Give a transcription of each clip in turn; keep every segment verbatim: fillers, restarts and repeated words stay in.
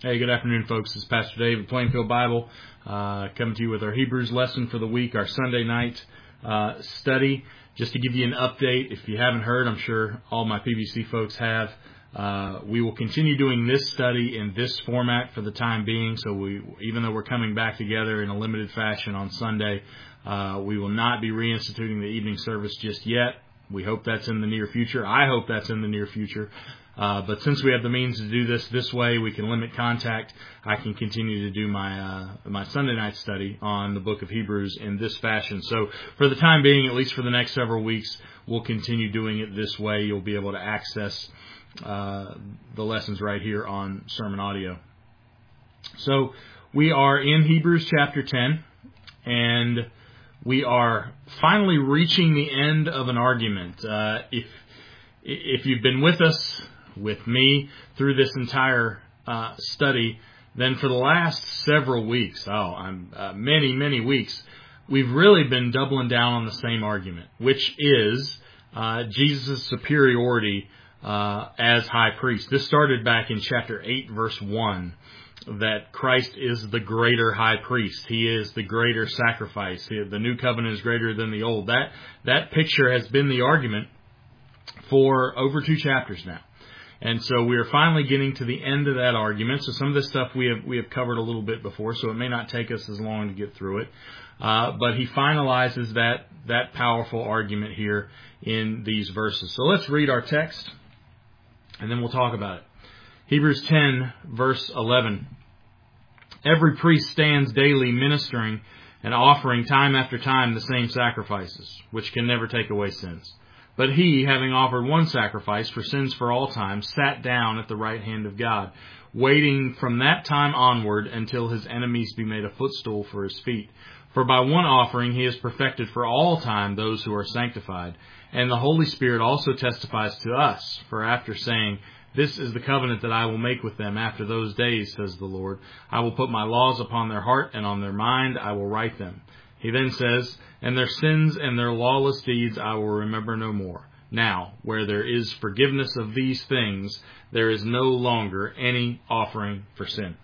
Hey, good afternoon, folks. This is Pastor Dave at Plainfield Bible, uh, coming to you with our Hebrews lesson for the week, our Sunday night uh, study. Just to give you an update, if you haven't heard, I'm sure all my P B C folks have. Uh, we will continue doing this study in this format for the time being. So we, even though we're coming back together in a limited fashion on Sunday, uh, we will not be reinstituting the evening service just yet. We hope that's in the near future. I hope that's in the near future. Uh, but since we have the means to do this this way, we can limit contact. I can continue to do my uh, my Sunday night study on the book of Hebrews in this fashion. So for the time being, at least for the next several weeks, we'll continue doing it this way. You'll be able to access uh, the lessons right here on Sermon Audio. So we are in Hebrews chapter ten, and we are finally reaching the end of an argument. Uh, if if you've been with us, with me, through this entire uh, study, then for the last several weeks, oh, I'm, uh, many, many weeks, we've really been doubling down on the same argument, which is uh, Jesus' superiority uh, as high priest. This started back in chapter eight, verse one. That Christ is the greater high priest. He is the greater sacrifice. The new covenant is greater than the old. That that picture has been the argument for over two chapters now. And so we are finally getting to the end of that argument. So some of this stuff we have we have covered a little bit before, so it may not take us as long to get through it. Uh, but he finalizes that that powerful argument here in these verses. So let's read our text, and then we'll talk about it. Hebrews ten, verse eleven. Every priest stands daily ministering and offering time after time the same sacrifices, which can never take away sins. But he, having offered one sacrifice for sins for all time, sat down at the right hand of God, waiting from that time onward until his enemies be made a footstool for his feet. For by one offering he has perfected for all time those who are sanctified. And the Holy Spirit also testifies to us, for after saying, "This is the covenant that I will make with them after those days, says the Lord. I will put my laws upon their heart, and on their mind I will write them." He then says, "And their sins and their lawless deeds I will remember no more. Now, where there is forgiveness of these things, there is no longer any offering for sin."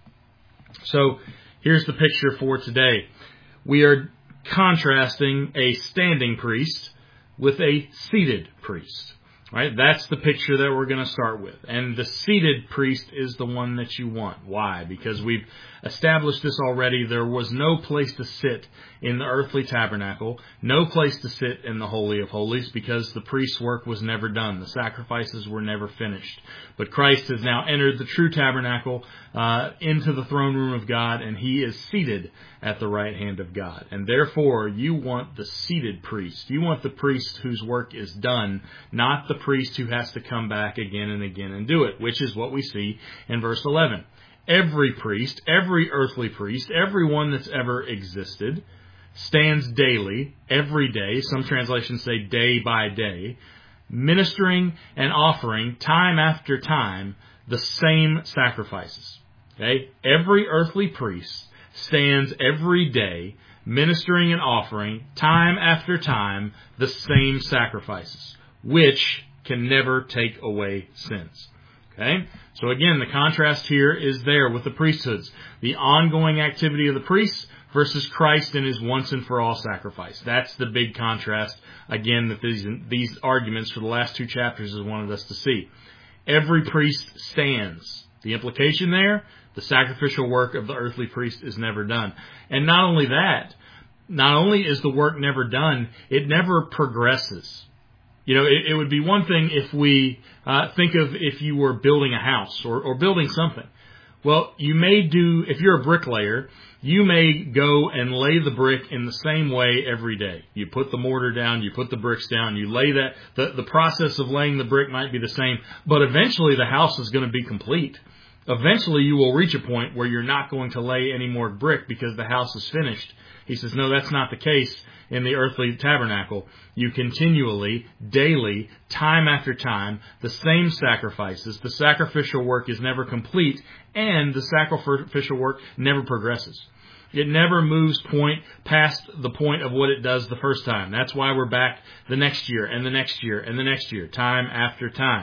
So, here's the picture for today. We are contrasting a standing priest with a seated priest. Right? That's the picture that we're going to start with. And the seated priest is the one that you want. Why? Because we've established this already. There was no place to sit in the earthly tabernacle, no place to sit in the Holy of Holies, because the priest's work was never done. The sacrifices were never finished. But Christ has now entered the true tabernacle uh, into the throne room of God, and he is seated at the right hand of God. And therefore, you want the seated priest. You want the priest whose work is done, not the priest who has to come back again and again and do it, which is what we see in verse eleven. Every priest, every earthly priest, everyone that's ever existed, stands daily, every day, some translations say day by day, ministering and offering time after time the same sacrifices. Okay? Every earthly priest stands every day ministering and offering time after time the same sacrifices, which can never take away sins. Okay? So again, the contrast here is there with the priesthoods. The ongoing activity of the priests versus Christ and his once and for all sacrifice. That's the big contrast, again, that these, these arguments for the last two chapters has wanted us to see. Every priest stands. The implication there, the sacrificial work of the earthly priest is never done. And not only that, not only is the work never done, it never progresses. You know, it, it would be one thing if we uh, think of if you were building a house or, or building something. Well, you may do, if you're a bricklayer, you may go and lay the brick in the same way every day. You put the mortar down, you put the bricks down, you lay that, the, the process of laying the brick might be the same, but eventually the house is going to be complete. Eventually you will reach a point where you're not going to lay any more brick because the house is finished. He says, no, that's not the case in the earthly tabernacle. You continually, daily, time after time, the same sacrifices. The sacrificial work is never complete, and the sacrificial work never progresses. It never moves point past the point of what it does the first time. That's why we're back the next year, and the next year, and the next year, time after time.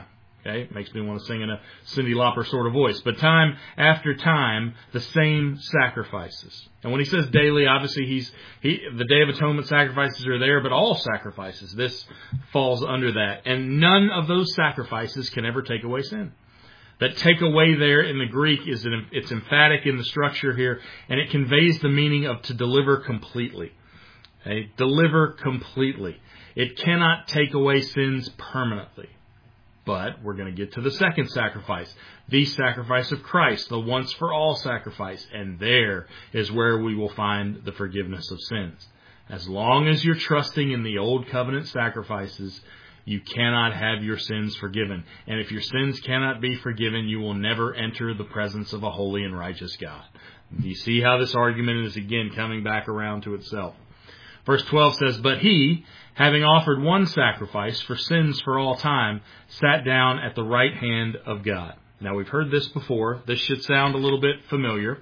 Okay, makes me want to sing in a Cyndi Lauper sort of voice. But time after time, the same sacrifices. And when he says daily, obviously he's he the Day of Atonement sacrifices are there, but all sacrifices. This falls under that. And none of those sacrifices can ever take away sin. That take away there in the Greek is an, it's emphatic in the structure here, and it conveys the meaning of to deliver completely. Okay? Deliver completely. It cannot take away sins permanently. But we're going to get to the second sacrifice, the sacrifice of Christ, the once-for-all sacrifice. And there is where we will find the forgiveness of sins. As long as you're trusting in the old covenant sacrifices, you cannot have your sins forgiven. And if your sins cannot be forgiven, you will never enter the presence of a holy and righteous God. Do you see how this argument is again coming back around to itself? Verse twelve says, "But he, having offered one sacrifice for sins for all time, sat down at the right hand of God." Now, we've heard this before. This should sound a little bit familiar.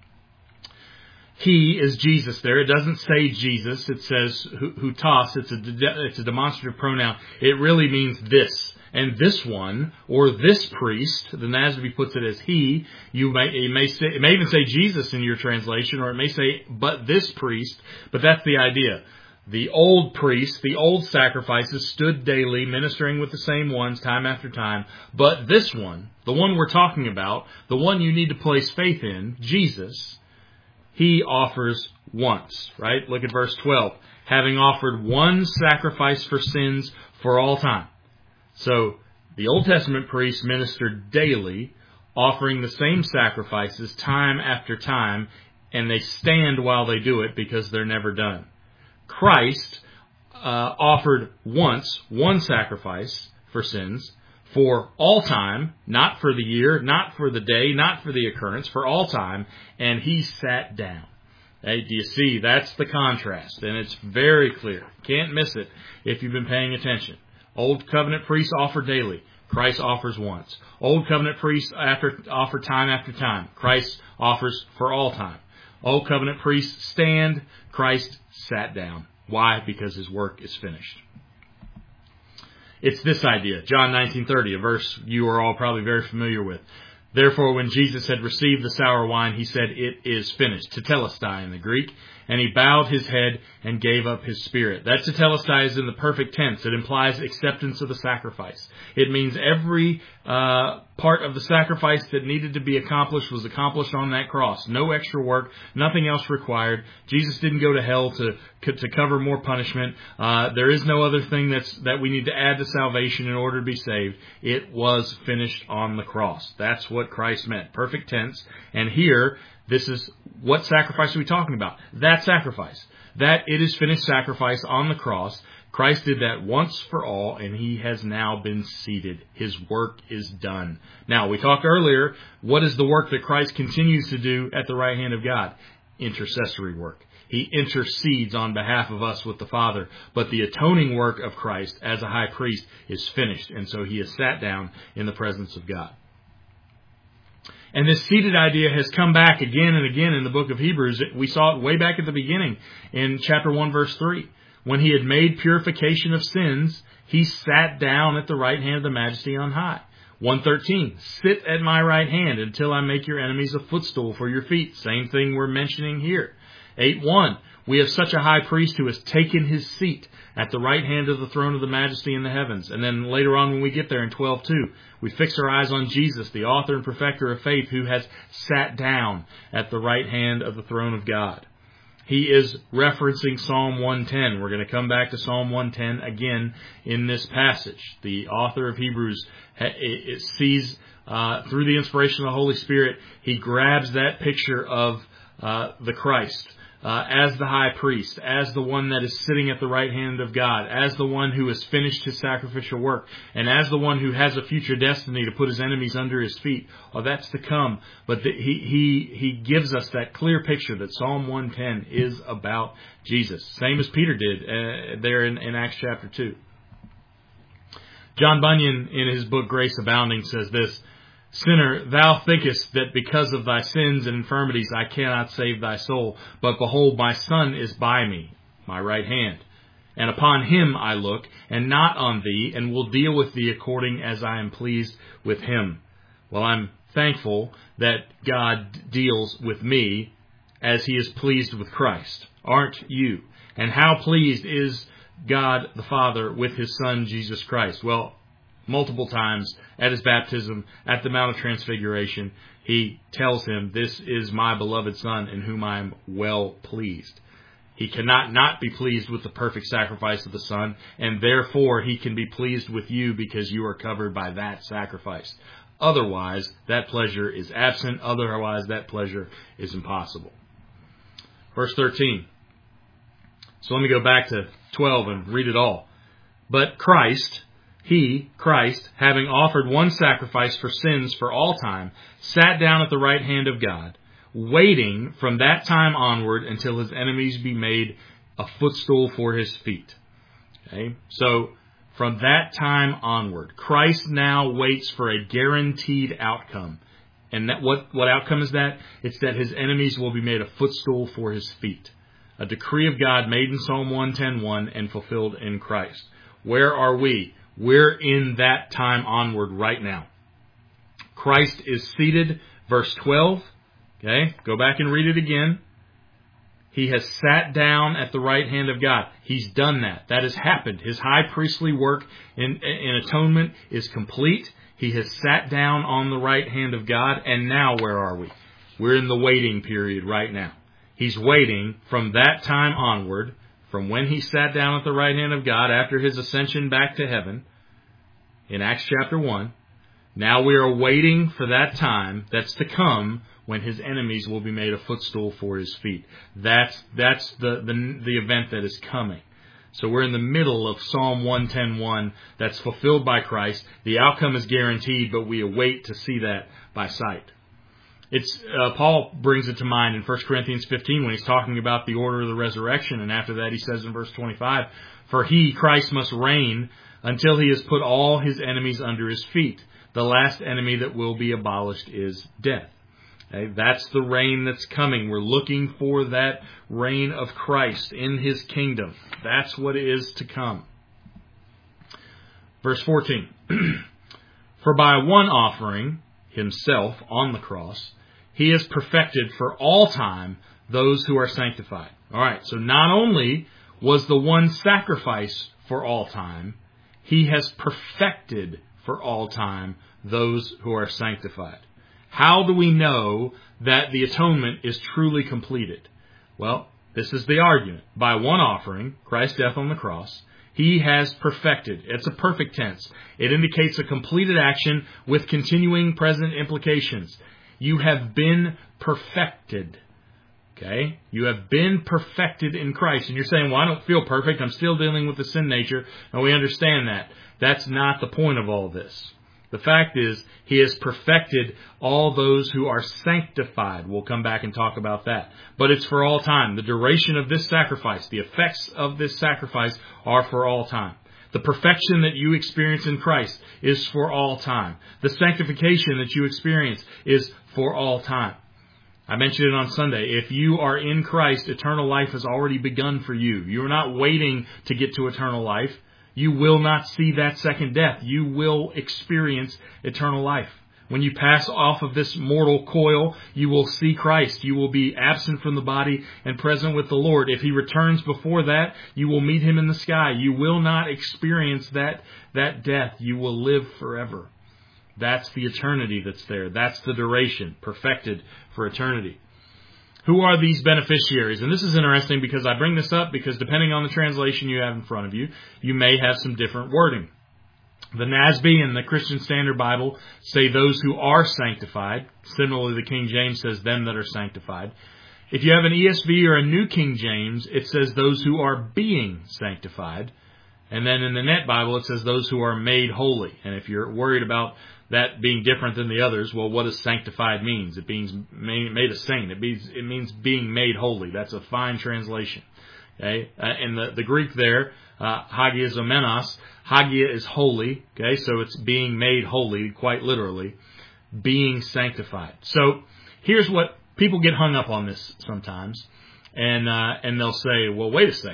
He is Jesus there. It doesn't say Jesus. It says hutas. It's a, it's a demonstrative pronoun. It really means this. And this one, or this priest, the N A S B puts it as he. You may, it may say, it may even say Jesus in your translation, or it may say, but this priest. But that's the idea. The old priests, the old sacrifices stood daily, ministering with the same ones time after time. But this one, the one we're talking about, the one you need to place faith in, Jesus, he offers once, right? Look at verse twelve. Having offered one sacrifice for sins for all time. So, the Old Testament priests ministered daily, offering the same sacrifices time after time, and they stand while they do it because they're never done. Christ uh, offered once one sacrifice for sins for all time, not for the year, not for the day, not for the occurrence, for all time, and he sat down. Hey, do you see? That's the contrast, and it's very clear. Can't miss it if you've been paying attention. Old covenant priests offer daily. Christ offers once. Old covenant priests after, offer time after time. Christ offers for all time. Old covenant priests stand. Christ sat down. Why? Because his work is finished. It's this idea. John nineteen thirty, a verse you are all probably very familiar with. Therefore, when Jesus had received the sour wine, he said, "It is finished." Tetelestai in the Greek. And he bowed his head and gave up his spirit. That tetelestai is in the perfect tense. It implies acceptance of the sacrifice. It means every uh, part of the sacrifice that needed to be accomplished was accomplished on that cross. No extra work, nothing else required. Jesus didn't go to hell to to cover more punishment. Uh, there is no other thing that's that we need to add to salvation in order to be saved. It was finished on the cross. That's what Christ meant. Perfect tense. And here, this is, what sacrifice are we talking about? That sacrifice. That it is finished sacrifice on the cross. Christ did that once for all, and he has now been seated. His work is done. Now, we talked earlier, what is the work that Christ continues to do at the right hand of God? Intercessory work. He intercedes on behalf of us with the Father. But the atoning work of Christ as a high priest is finished, and so he has sat down in the presence of God. And this seated idea has come back again and again in the book of Hebrews. We saw it way back at the beginning in chapter one, verse three. When he had made purification of sins, he sat down at the right hand of the Majesty on high. one thirteen, sit at my right hand until I make your enemies a footstool for your feet. Same thing we're mentioning here. eight one, we have such a high priest who has taken his seat at the right hand of the throne of the Majesty in the heavens. And then later on when we get there in twelve two, we fix our eyes on Jesus, the author and perfecter of faith, who has sat down at the right hand of the throne of God. He is referencing Psalm one ten. We're going to come back to Psalm one ten again in this passage. The author of Hebrews it sees, uh, through the inspiration of the Holy Spirit, he grabs that picture of uh, the Christ. Uh, as the high priest, as the one that is sitting at the right hand of God, as the one who has finished his sacrificial work, and as the one who has a future destiny to put his enemies under his feet. Oh, that's to come. But the, he, he, he gives us that clear picture that Psalm one ten is about Jesus. Same as Peter did uh, there in, in Acts chapter two. John Bunyan, in his book Grace Abounding, says this, "Sinner, thou thinkest that because of thy sins and infirmities I cannot save thy soul. But behold, my Son is by me, my right hand. and upon him I look, and not on thee, and will deal with thee according as I am pleased with him. Well, I'm thankful that God deals with me as he is pleased with Christ. Aren't you? And how pleased is God the Father with his Son, Jesus Christ? Well, multiple times at his baptism, at the Mount of Transfiguration, he tells him, this is my beloved Son in whom I am well pleased. He cannot not be pleased with the perfect sacrifice of the Son, and therefore he can be pleased with you because you are covered by that sacrifice. Otherwise, that pleasure is absent. Otherwise, that pleasure is impossible. Verse thirteen. So let me go back to twelve and read it all. But Christ, he, Christ, having offered one sacrifice for sins for all time, sat down at the right hand of God, waiting from that time onward until his enemies be made a footstool for his feet. Okay? So, from that time onward, Christ now waits for a guaranteed outcome. And that, what, what outcome is that? It's that his enemies will be made a footstool for his feet. A decree of God made in Psalm one ten one and fulfilled in Christ. Where are we? We're in that time onward right now. Christ is seated, verse twelve. Okay, go back and read it again. He has sat down at the right hand of God. He's done that. That has happened. His high priestly work in, in atonement is complete. He has sat down on the right hand of God. And now where are we? We're in the waiting period right now. He's waiting from that time onward, from when he sat down at the right hand of God after his ascension back to heaven in Acts chapter one. Now we are waiting for that time that's to come when his enemies will be made a footstool for his feet. That's that's the, the, the event that is coming. So we're in the middle of Psalm one ten one that's fulfilled by Christ. The outcome is guaranteed, but we await to see that by sight. It's uh, Paul brings it to mind in First Corinthians fifteen when he's talking about the order of the resurrection. And after that he says in verse twenty-five, for he, Christ, must reign until he has put all his enemies under his feet. The last enemy that will be abolished is death. Okay, that's the reign that's coming. We're looking for that reign of Christ in his kingdom. That's what is to come. Verse fourteen. For by one offering, himself on the cross, he has perfected for all time those who are sanctified. All right, so not only was the one sacrifice for all time, he has perfected for all time those who are sanctified. How do we know that the atonement is truly completed? Well, this is the argument. By one offering, Christ's death on the cross, he has perfected. It's a perfect tense. It indicates a completed action with continuing present implications. You have been perfected. Okay? You have been perfected in Christ. And you're saying, well, I don't feel perfect. I'm still dealing with the sin nature. And we understand that. That's not the point of all this. The fact is, he has perfected all those who are sanctified. We'll come back and talk about that. But it's for all time. The duration of this sacrifice, the effects of this sacrifice are for all time. The perfection that you experience in Christ is for all time. The sanctification that you experience is for all time. I mentioned it on Sunday. If you are in Christ, eternal life has already begun for you. You're not waiting to get to eternal life. You will not see that second death. You will experience eternal life. When you pass off of this mortal coil, you will see Christ. You will be absent from the body and present with the Lord. If he returns before that, you will meet him in the sky. You will not experience that, that death. You will live forever. That's the eternity that's there. That's the duration, perfected for eternity. Who are these beneficiaries? And this is interesting because I bring this up because depending on the translation you have in front of you, you may have some different wording. The N A S B and the Christian Standard Bible say those who are sanctified. Similarly, the King James says them that are sanctified. If you have an E S V or a New King James, it says those who are being sanctified. And then in the Net Bible, it says those who are made holy. And if you're worried about that being different than the others, well, what does sanctified means? It means made a saint. It means, it means being made holy. That's a fine translation. Okay, uh, in the, the Greek there, uh, hagiazomenos, hagia is holy. Okay, so it's being made holy, quite literally, being sanctified. So here's what people get hung up on this sometimes, and uh, and they'll say, well, wait a second.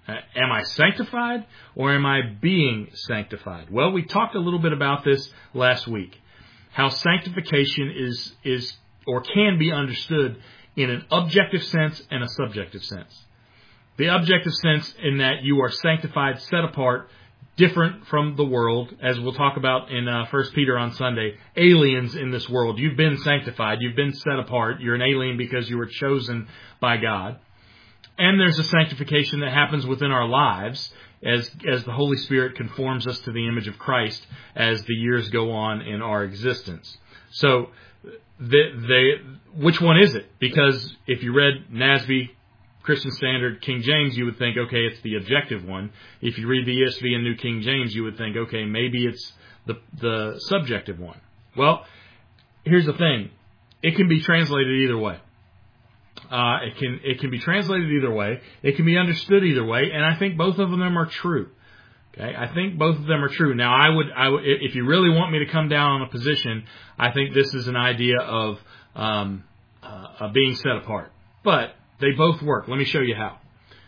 Uh, am I sanctified or am I being sanctified? Well, we talked a little bit about this last week. How sanctification is, is or can be understood in an objective sense and a subjective sense. The objective sense in that you are sanctified, set apart, different from the world, as we'll talk about in uh, First Peter on Sunday, aliens in this world. You've been sanctified. You've been set apart. You're an alien because you were chosen by God. And there's a sanctification that happens within our lives as as the Holy Spirit conforms us to the image of Christ as the years go on in our existence. So, the, they, which one is it? Because if you read N A S B, Christian Standard, King James, you would think, okay, it's the objective one. If you read the E S V and New King James, you would think, okay, maybe it's the the subjective one. Well, here's the thing. It can be translated either way. Uh, it can it can be translated either way. It can be understood either way, and I think both of them are true. Okay, I think both of them are true. Now, I would, I would, if you really want me to come down on a position, I think this is an idea of um, uh, of being set apart. But they both work. Let me show you how.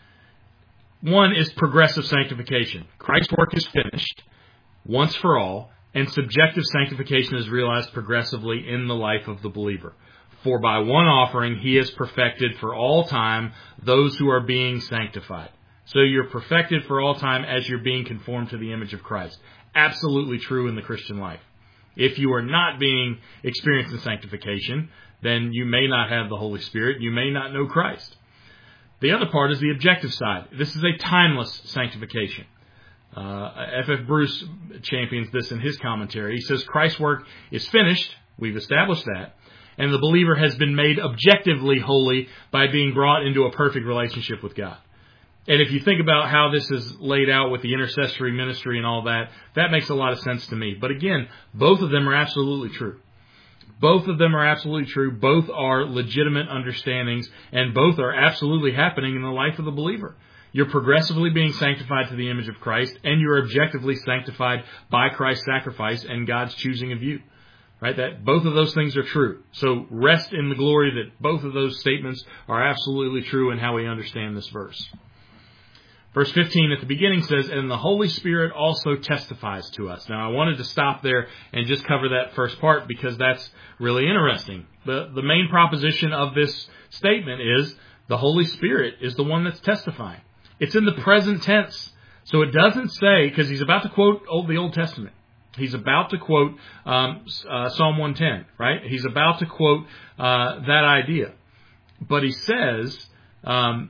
One is progressive sanctification. Christ's work is finished once for all, and subjective sanctification is realized progressively in the life of the believer. For by one offering he has perfected for all time those who are being sanctified. So you're perfected for all time as you're being conformed to the image of Christ. Absolutely true in the Christian life. If you are not being experienced in sanctification, then you may not have the Holy Spirit. You may not know Christ. The other part is the objective side. This is a timeless sanctification. Uh, F F Bruce champions this in his commentary. He says Christ's work is finished. We've established that. And the believer has been made objectively holy by being brought into a perfect relationship with God. And if you think about how this is laid out with the intercessory ministry and all that, that makes a lot of sense to me. But again, both of them are absolutely true. Both of them are absolutely true. Both are legitimate understandings, and both are absolutely happening in the life of the believer. You're progressively being sanctified to the image of Christ, and you're objectively sanctified by Christ's sacrifice and God's choosing of you. Right? That both of those things are true. So rest in the glory that both of those statements are absolutely true in how we understand this verse. Verse fifteen at the beginning says, and the Holy Spirit also testifies to us. Now, I wanted to stop there and just cover that first part because that's really interesting. The, the main proposition of this statement is the Holy Spirit is the one that's testifying. It's in the present tense. So it doesn't say, because he's about to quote old, the Old Testament. He's about to quote um, uh, Psalm one ten, right? He's about to quote uh, that idea. But he says, um,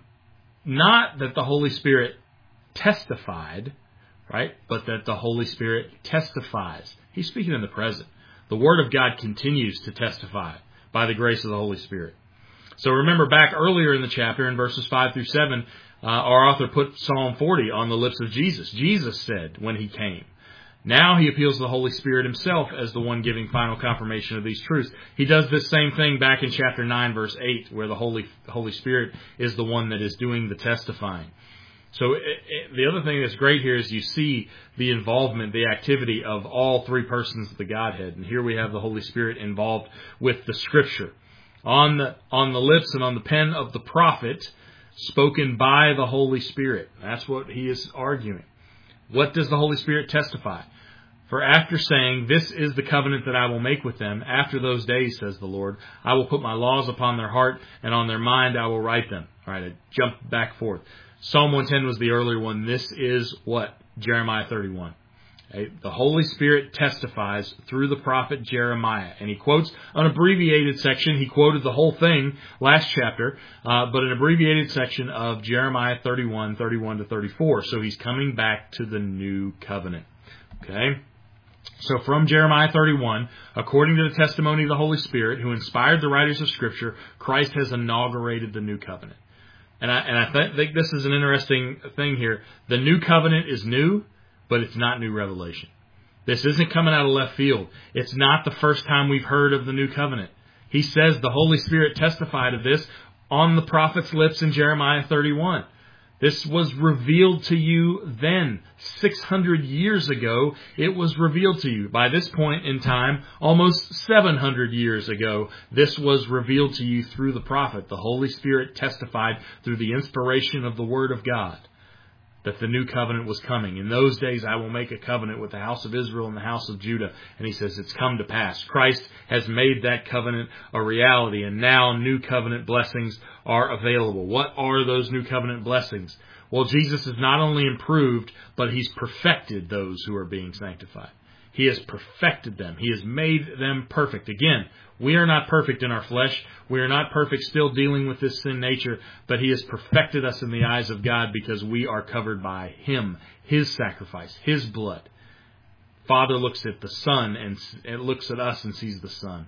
not that the Holy Spirit testified, right? But that the Holy Spirit testifies. He's speaking in the present. The Word of God continues to testify by the grace of the Holy Spirit. So remember back earlier in the chapter, in verses five through seven, uh, our author put Psalm forty on the lips of Jesus. Jesus said when he came. Now he appeals to the Holy Spirit himself as the one giving final confirmation of these truths. He does this same thing back in chapter nine, verse eight, where the Holy Holy Spirit is the one that is doing the testifying. So it, it, the other thing that's great here is you see the involvement, the activity of all three persons of the Godhead. And here we have the Holy Spirit involved with the Scripture. On the, on the lips and on the pen of the prophet, spoken by the Holy Spirit. That's what he is arguing. What does the Holy Spirit testify? For after saying, this is the covenant that I will make with them, after those days, says the Lord, I will put my laws upon their heart, and on their mind I will write them. All right, I jump back forth. Psalm one ten was the earlier one. This is what? Jeremiah thirty-one. Okay? The Holy Spirit testifies through the prophet Jeremiah. And he quotes an abbreviated section. He quoted the whole thing last chapter, uh, but an abbreviated section of Jeremiah thirty-one, thirty-one to thirty-four. So he's coming back to the new covenant. Okay? So from Jeremiah thirty-one, according to the testimony of the Holy Spirit, who inspired the writers of Scripture, Christ has inaugurated the new covenant. And I, and I th- think this is an interesting thing here. The new covenant is new, but it's not new revelation. This isn't coming out of left field. It's not the first time we've heard of the new covenant. He says the Holy Spirit testified of this on the prophet's lips in Jeremiah thirty-one. This was revealed to you then. six hundred years ago, it was revealed to you. By this point in time, almost seven hundred years ago, this was revealed to you through the prophet. The Holy Spirit testified through the inspiration of the Word of God. that the new covenant was coming. In those days, I will make a covenant with the house of Israel and the house of Judah. And he says it's come to pass. Christ has made that covenant a reality, and now new covenant blessings are available. What are those new covenant blessings? Well, Jesus has not only improved, but he's perfected those who are being sanctified. He has perfected them. He has made them perfect. Again, we are not perfect in our flesh. We are not perfect still dealing with this sin nature, but he has perfected us in the eyes of God because we are covered by him, his sacrifice, his blood. Father looks at the Son and it looks at us and sees the Son.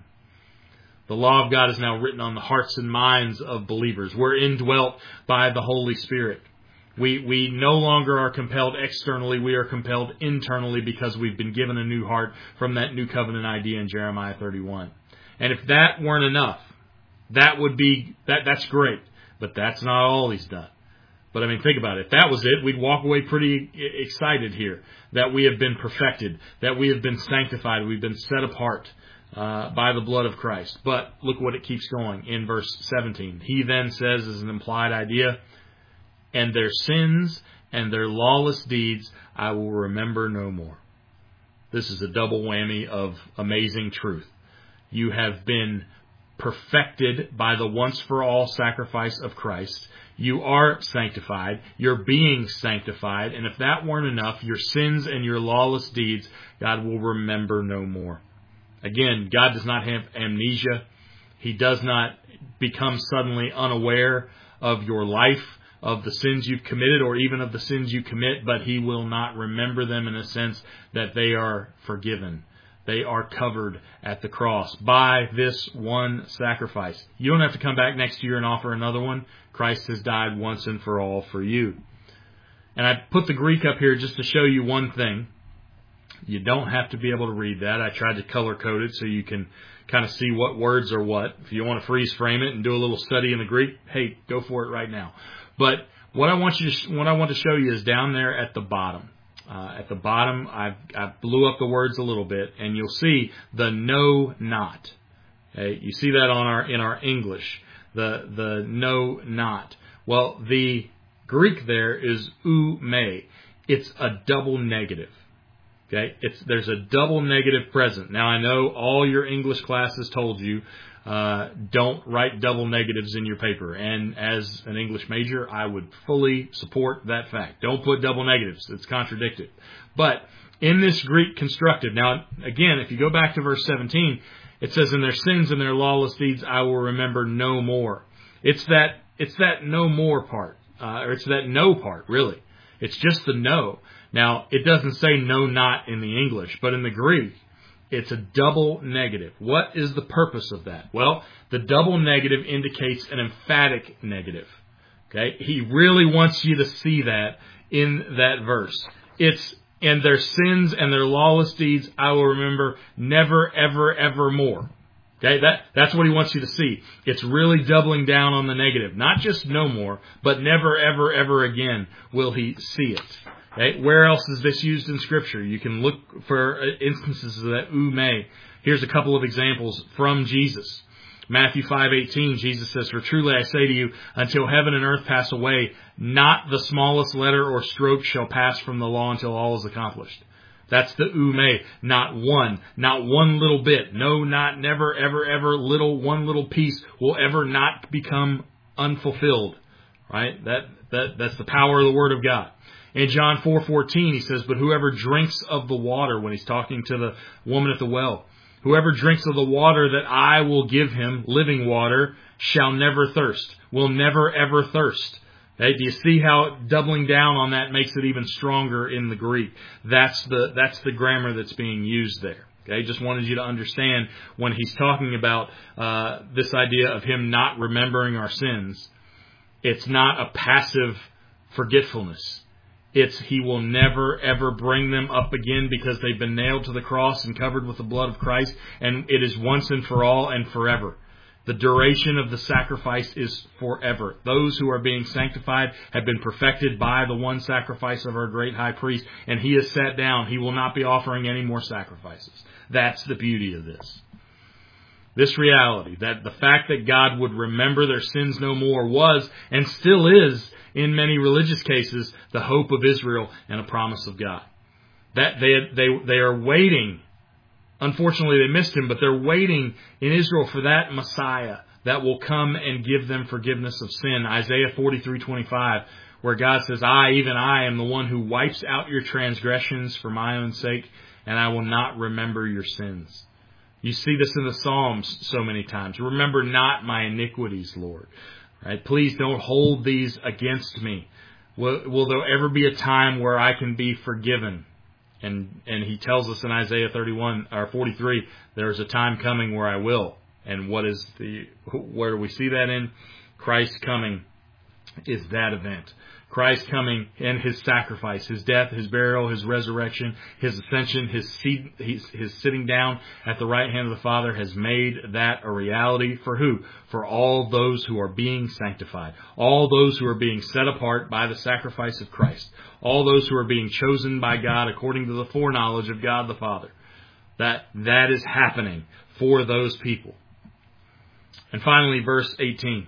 The law of God is now written on the hearts and minds of believers. We're indwelt by the Holy Spirit. We we no longer are compelled externally. We are compelled internally because we've been given a new heart from that new covenant idea in Jeremiah thirty-one. And if that weren't enough, that would be, that that's great. But that's not all he's done. But I mean, think about it. If that was it, we'd walk away pretty excited here that we have been perfected, that we have been sanctified, we've been set apart uh, by the blood of Christ. But look what it keeps going in verse seventeen. He then says, as an implied idea, and their sins and their lawless deeds I will remember no more. This is a double whammy of amazing truth. You have been perfected by the once-for-all sacrifice of Christ. You are sanctified. You're being sanctified. And if that weren't enough, your sins and your lawless deeds, God will remember no more. Again, God does not have amnesia. He does not become suddenly unaware of your life, of the sins you've committed, or even of the sins you commit, but he will not remember them in a sense that they are forgiven. They are covered at the cross by this one sacrifice. You don't have to come back next year and offer another one. Christ has died once and for all for you. And I put the Greek up here just to show you one thing. You don't have to be able to read that. I tried to color code it so you can kind of see what words are what. If you want to freeze frame it and do a little study in the Greek, hey, go for it right now. But what I want you to, what I want to show you is down there at the bottom. Uh, at the bottom, I've, I blew up the words a little bit, and you'll see the know not. Okay? You see that on our in our English, the the know not. Well, the Greek there is ou me. It's a double negative. Okay, it's there's a double negative present. Now I know all your English classes told you uh, don't write double negatives in your paper, and as an English major, I would fully support that fact. Don't put double negatives; it's contradicted. But in this Greek constructive, now again, if you go back to verse seventeen, it says, "In their sins and their lawless deeds, I will remember no more." It's that it's that no more part, uh, or it's that no part, really. It's just the no. Now, it doesn't say no not in the English, but in the Greek, it's a double negative. What is the purpose of that? Well, the double negative indicates an emphatic negative. Okay? He really wants you to see that in that verse. It's, and their sins and their lawless deeds I will remember never, ever, ever more. Okay? That, that's what he wants you to see. It's really doubling down on the negative. Not just no more, but never, ever, ever again will he see it. Okay, where else is this used in Scripture? You can look for instances of that ou me. Here's a couple of examples from Jesus. Matthew five eighteen, Jesus says, "For truly I say to you, until heaven and earth pass away, not the smallest letter or stroke shall pass from the law until all is accomplished." That's the ou me. Not one, not one little bit. No, not never, ever, ever little, one little piece will ever not become unfulfilled. Right? That, that, that's the power of the Word of God. In John four fourteen, he says, "But whoever drinks of the water," when he's talking to the woman at the well, "whoever drinks of the water that I will give him, living water, shall never thirst," will never ever thirst. Okay? Do you see how doubling down on that makes it even stronger in the Greek? That's the, that's the grammar that's being used there. Okay? Just wanted you to understand when he's talking about uh, this idea of him not remembering our sins, it's not a passive forgetfulness. It's he will never, ever bring them up again because they've been nailed to the cross and covered with the blood of Christ, and it is once and for all and forever. The duration of the sacrifice is forever. Those who are being sanctified have been perfected by the one sacrifice of our great high priest, and he has sat down. He will not be offering any more sacrifices. That's the beauty of this. This reality, that the fact that God would remember their sins no more was, and still is, in many religious cases, the hope of Israel and a promise of God. That they they they are waiting. Unfortunately, they missed him, but they're waiting in Israel for that Messiah that will come and give them forgiveness of sin. Isaiah forty-three twenty-five, where God says, I, even I, am the one who wipes out your transgressions for my own sake, and I will not remember your sins. You see this in the Psalms so many times. Remember not my iniquities, Lord. Right? Please don't hold these against me. Will, will there ever be a time where I can be forgiven? And and he tells us in Isaiah thirty-one or forty-three, there is a time coming where I will. And what is the where do we see that in? Christ coming is that event. Christ coming and his sacrifice, his death, his burial, his resurrection, his ascension, his, seat, his, his sitting down at the right hand of the Father has made that a reality for who? For all those who are being sanctified, all those who are being set apart by the sacrifice of Christ, all those who are being chosen by God according to the foreknowledge of God the Father. That, that is happening for those people. And finally, verse eighteen.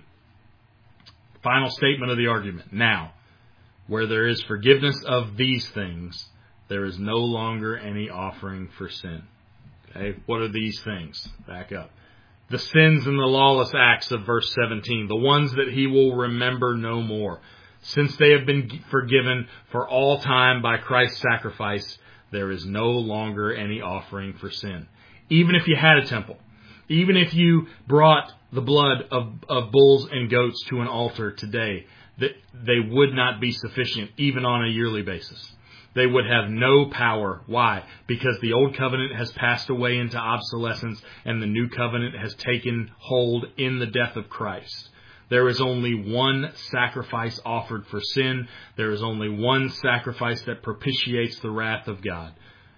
Final statement of the argument. Now, where there is forgiveness of these things, there is no longer any offering for sin. Okay, what are these things? Back up. The sins and the lawless acts of verse seventeen, the ones that he will remember no more. Since they have been forgiven for all time by Christ's sacrifice, there is no longer any offering for sin. Even if you had a temple, even if you brought the blood of, of bulls and goats to an altar today, that they would not be sufficient even on a yearly basis. They would have no power. Why? Because the old covenant has passed away into obsolescence and the new covenant has taken hold in the death of Christ. There is only one sacrifice offered for sin. There is only one sacrifice that propitiates the wrath of God.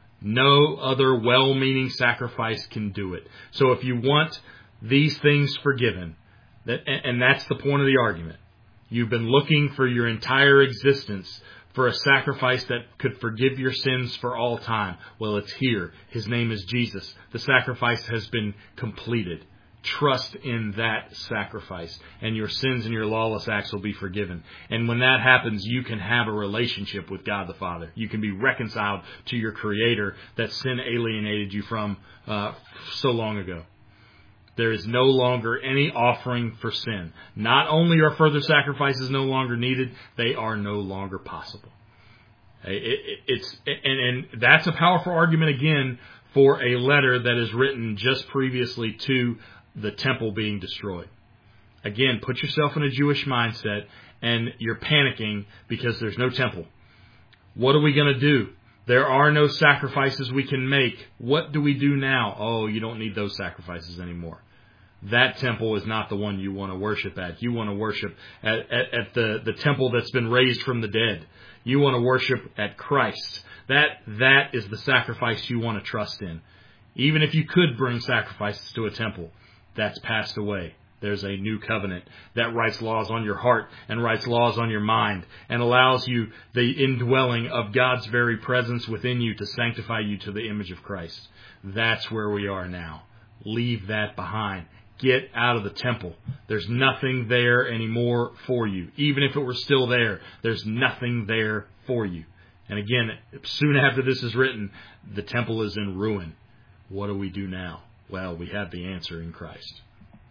No other well-meaning sacrifice can do it. So if you want these things forgiven, that, and that's the point of the argument, you've been looking for your entire existence for a sacrifice that could forgive your sins for all time. Well, it's here. His name is Jesus. The sacrifice has been completed. Trust in that sacrifice, and your sins and your lawless acts will be forgiven. And when that happens, you can have a relationship with God the Father. You can be reconciled to your Creator that sin alienated you from uh, so long ago. There is no longer any offering for sin. Not only are further sacrifices no longer needed, they are no longer possible. It, it, it's and, and that's a powerful argument again for a letter that is written just previously to the temple being destroyed. Again, put yourself in a Jewish mindset, and you're panicking because there's no temple. What are we going to do? There are no sacrifices we can make. What do we do now? Oh, you don't need those sacrifices anymore. That temple is not the one you want to worship at. You want to worship at, at, at the, the temple that's been raised from the dead. You want to worship at Christ. That, that is the sacrifice you want to trust in. Even if you could bring sacrifices to a temple, that's passed away. There's a new covenant that writes laws on your heart and writes laws on your mind and allows you the indwelling of God's very presence within you to sanctify you to the image of Christ. That's where we are now. Leave that behind. Get out of the temple. There's nothing there anymore for you. Even if it were still there, there's nothing there for you. And again, soon after this is written, the temple is in ruin. What do we do now? Well, we have the answer in Christ.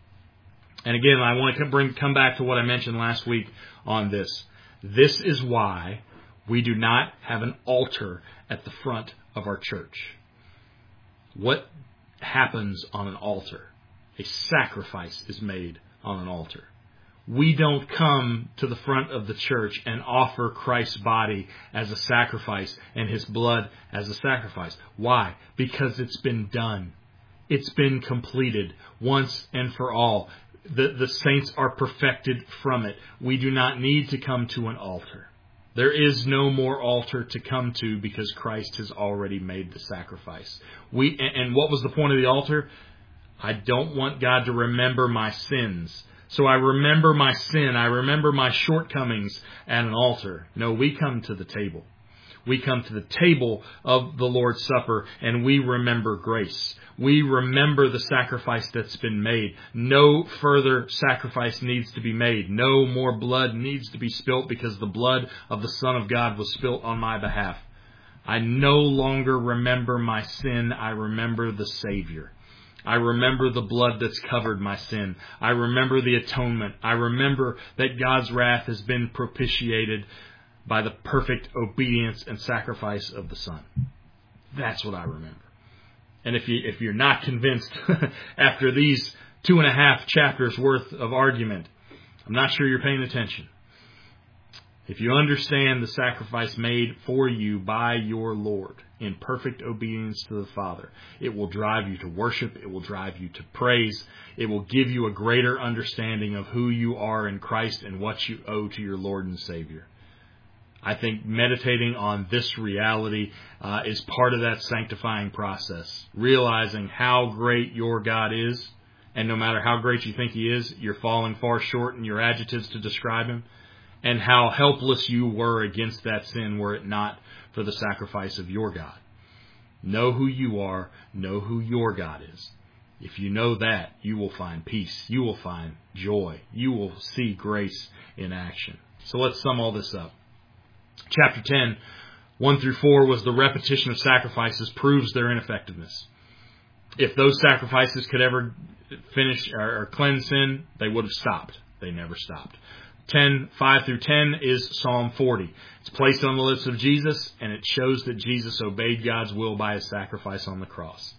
And again, I want to bring come back to what I mentioned last week on this. This is why we do not have an altar at the front of our church. What happens on an altar? A sacrifice is made on an altar. We don't come to the front of the church and offer Christ's body as a sacrifice and his blood as a sacrifice. Why? Because it's been done. It's been completed once and for all. The, the saints are perfected from it. We do not need to come to an altar. There is no more altar to come to because Christ has already made the sacrifice. We and what was the point of the altar? I don't want God to remember my sins. So I remember my sin. I remember my shortcomings at an altar. No, we come to the table. We come to the table of the Lord's Supper and we remember grace. We remember the sacrifice that's been made. No further sacrifice needs to be made. No more blood needs to be spilt because the blood of the Son of God was spilt on my behalf. I no longer remember my sin. I remember the Savior. I remember the blood that's covered my sin. I remember the atonement. I remember that God's wrath has been propitiated by the perfect obedience and sacrifice of the Son. That's what I remember. And if you if you're not convinced after these two and a half chapters worth of argument, I'm not sure you're paying attention. If you understand the sacrifice made for you by your Lord in perfect obedience to the Father, it will drive you to worship. It will drive you to praise. It will give you a greater understanding of who you are in Christ and what you owe to your Lord and Savior. I think meditating on this reality uh, is part of that sanctifying process. Realizing how great your God is, and no matter how great you think He is, you're falling far short in your adjectives to describe Him. And how helpless you were against that sin were it not for the sacrifice of your God. Know who you are. Know who your God is. If you know that, you will find peace. You will find joy. You will see grace in action. So let's sum all this up. Chapter ten, one through four, was the repetition of sacrifices proves their ineffectiveness. If those sacrifices could ever finish or cleanse sin, they would have stopped. They never stopped. ten, five through ten is Psalm forty. It's placed on the lips of Jesus, and it shows that Jesus obeyed God's will by His sacrifice on the cross.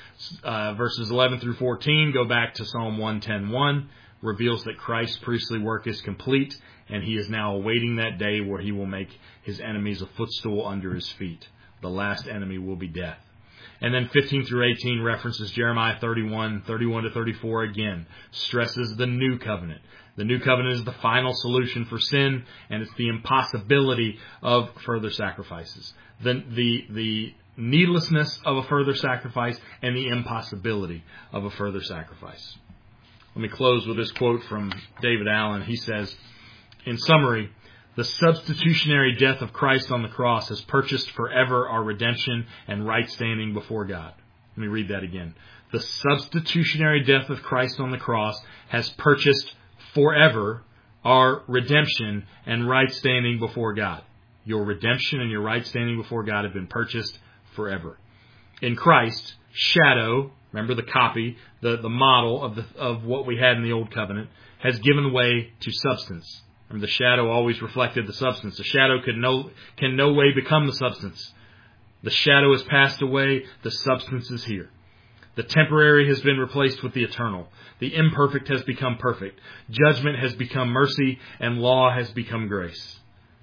Uh, verses eleven through fourteen go back to Psalm one ten one, reveals that Christ's priestly work is complete, and He is now awaiting that day where He will make His enemies a footstool under His feet. The last enemy will be death. And then fifteen through eighteen references Jeremiah thirty-one, thirty-one to thirty-four again, stresses the new covenant. The new covenant is the final solution for sin, and it's the impossibility of further sacrifices. The, the, the needlessness of a further sacrifice and the impossibility of a further sacrifice. Let me close with this quote from David Allen. He says, in summary, the substitutionary death of Christ on the cross has purchased forever our redemption and right standing before God. Let me read that again. The substitutionary death of Christ on the cross has purchased forever our redemption and right standing before God. Your redemption and your right standing before God have been purchased forever. In Christ, shadow, remember the copy, the, the model of the of what we had in the Old Covenant, has given way to substance. And the shadow always reflected the substance. The shadow could no, can no way become the substance. The shadow has passed away. The substance is here. The temporary has been replaced with the eternal. The imperfect has become perfect. Judgment has become mercy, and law has become grace.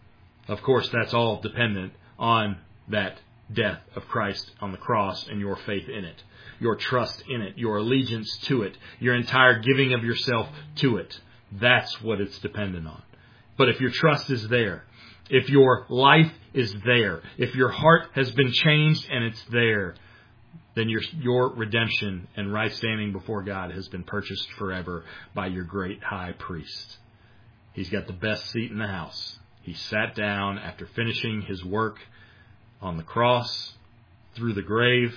Of course, that's all dependent on that death of Christ on the cross and your faith in it, your trust in it, your allegiance to it, your entire giving of yourself to it. That's what it's dependent on. But if your trust is there, if your life is there, if your heart has been changed and it's there, then your your redemption and right standing before God has been purchased forever by your great high priest. He's got the best seat in the house. He sat down after finishing His work on the cross, through the grave,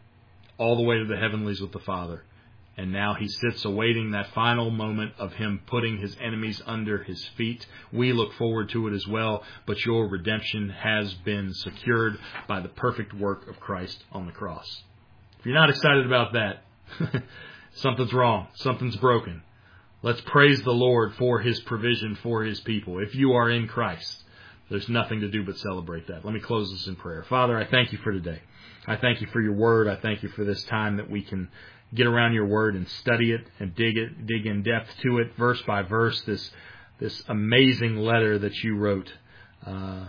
all the way to the heavenlies with the Father. And now He sits awaiting that final moment of Him putting His enemies under His feet. We look forward to it as well, but your redemption has been secured by the perfect work of Christ on the cross. If you're not excited about that, something's wrong. Something's broken. Let's praise the Lord for His provision for His people. If you are in Christ, there's nothing to do but celebrate that. Let me close this in prayer. Father, I thank You for today. I thank You for Your Word. I thank You for this time that we can get around Your Word and study it and dig it, dig in depth to it, verse by verse, this this amazing letter that You wrote uh,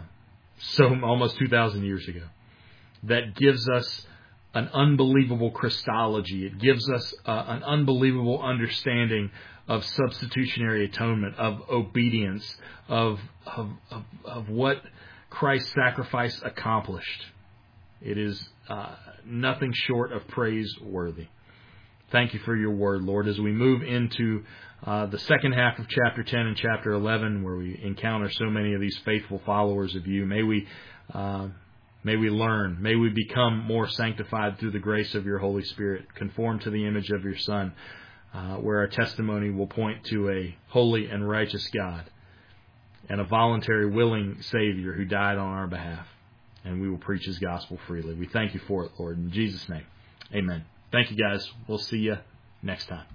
so almost two thousand years ago that gives us an unbelievable Christology. It gives us uh, an unbelievable understanding of substitutionary atonement, of obedience, of, of, of, of what Christ's sacrifice accomplished. It is uh, nothing short of praiseworthy. Thank You for Your Word, Lord, as we move into uh, the second half of chapter ten and chapter eleven, where we encounter so many of these faithful followers of You. May we uh, May we learn. May we become more sanctified through the grace of your Holy Spirit, conform to the image of your Son, uh, where our testimony will point to a holy and righteous God and a voluntary, willing Savior who died on our behalf. And we will preach his gospel freely. We thank you for it, Lord. In Jesus' name, amen. Thank you, guys. We'll see you next time.